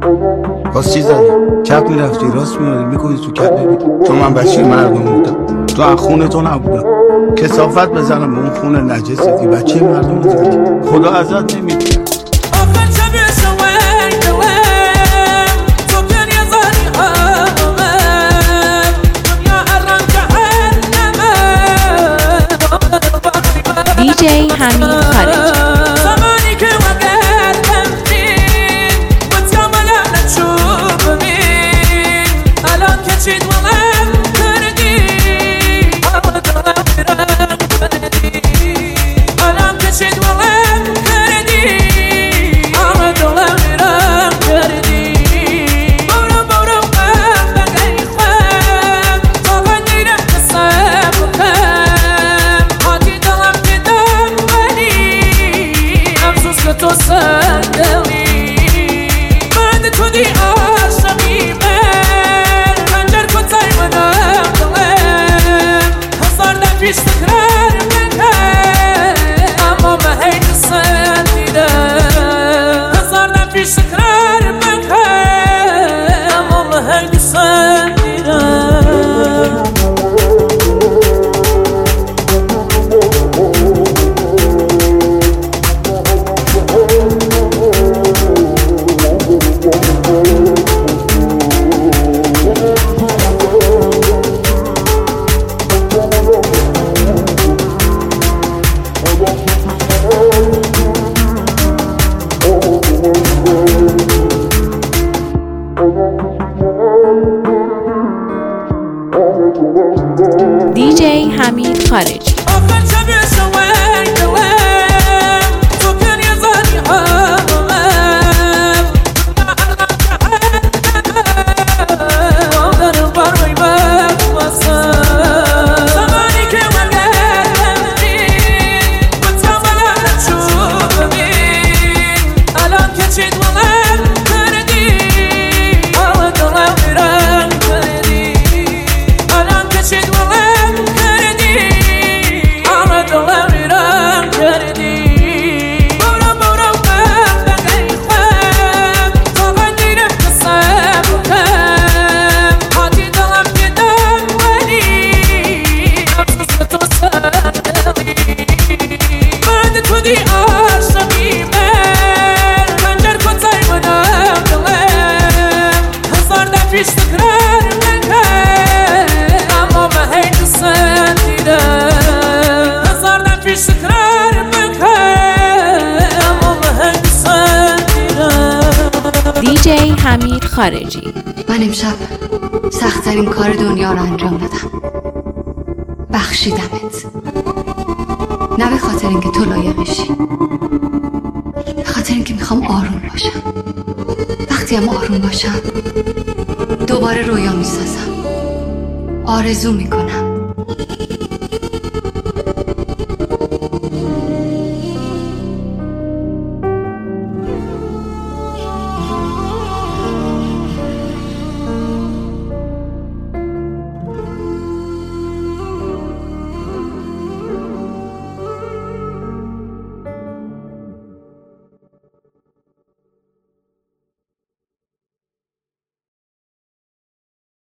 باز چی زدی؟ کپ میرفتی راست میادی میکنی تو کپ ببین چون من بچه مردم بودم تو هم خونه تو نبودم کثافت بزنم به اون خونه نجسیدی بچه مردم بودم خدا ازت نمیده DJ حمید خارجی DJ حمید خارجی DJ حمید خارجی من امشب سخت‌ترین کار دنیا رو انجام دادم بخشیدمت نه به خاطر اینکه تو لایقشی به خاطر اینکه میخوام آروم باشم وقتی هم آروم باشم دوباره رویا میسازم آرزو میکنم